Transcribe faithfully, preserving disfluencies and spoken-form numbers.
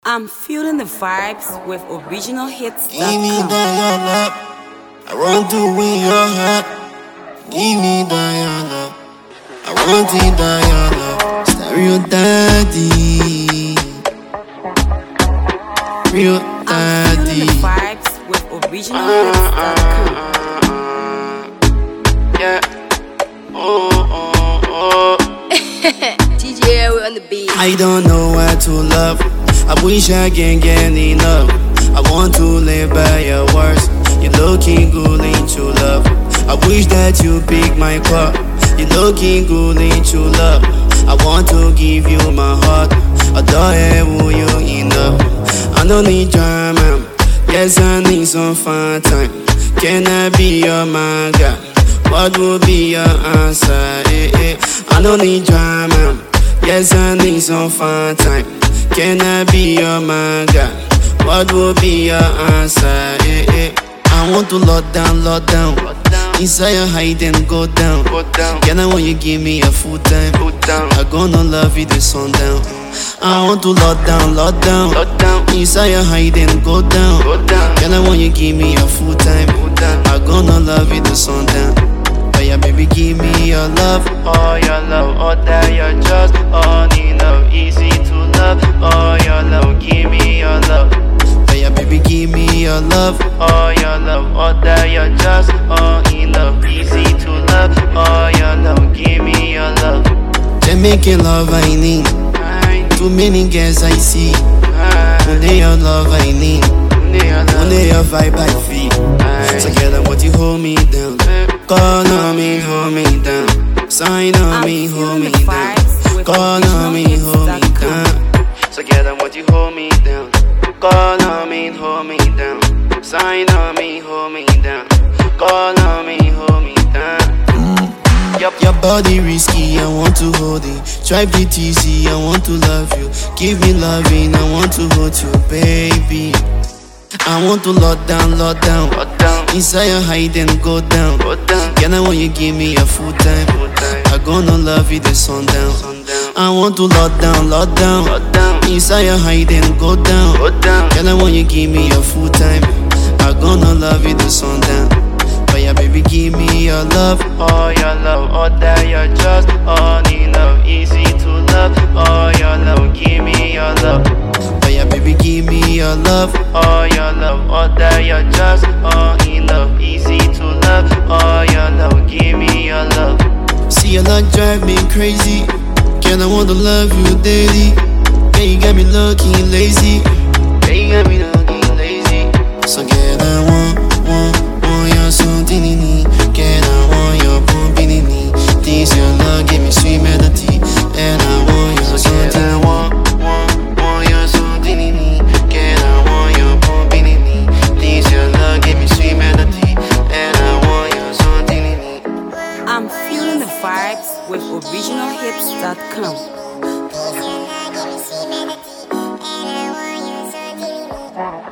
I'm feeling the vibes with original hits. Give me Diana, I want to win your heart. Give me Diana, I want it Diana. Stereo daddy, real I'm feeling daddy. the vibes with original hits dot com. Yeah, oh oh oh. D J on the beat. I don't know where to love. I wish I can get enough. I want to live by your words. You're looking good into love. I wish that you pick my call. You're looking good into love. I want to give you my heart. Adore you enough. I don't need drama. Yes, I need some fun time. Can I be your man guy? What would be your answer? Eh, eh. I don't need drama. Yes, I need some fun time. Can I be your man guy? What would be your answer? Eh, eh. I want to lock down, lock down. Inside your hide and go down. Can I want you give me a full time? I gonna love you the sundown. I want to lock down, lock down. Inside your hide and go down. Can I want you give me a full time? I gonna love you the sundown. Oh yeah, baby, give me your love. Oh your love, oh that you're just only love, easy to love. Oh your love, give me your love. Oh yeah, baby, give me your love. Oh your love, oh that you're just only love, easy to love. Oh your love, give me your love. Jamaican love I need. Too many girls I see. Only your love I need. Only your vibe I feel. Together, what you hold me down. Call on me, hold me down. Sign on me, hold me down. Call on me, hold me down. Together, what you hold me down. Call on me, hold me down. Sign on me, hold me down. Call on me, hold me down. Mm. Your, your body risky, I want to hold it. Drive it easy, I want to love you. Give me loving, I want to hold you, baby. I want to lock down, lock down. Inside your hide and go down. Can I want you give me a full time? I gonna love you the sundown. I want to lock down, lock down. Inside your hide and go down. Can I want you give me a full time? I gonna love you the sundown. Oh yeah, baby, give me your love. Oh your love, oh that you're just only love, easy to love. Oh your love, give me your love. Oh yeah, baby, give me your love. Oh your love, oh that you're just only love, easy to love. Oh your love, give me your love. See your love drive me crazy. Can I want to love you daily? Yeah, you got me looking lazy. Yeah, you got me looking lazy. So get I want, want, want your something in me. Get I want your pumping in me. This your love give me sweet melody. And I want your something in me. I'm feeling the vibes with original hits dot com.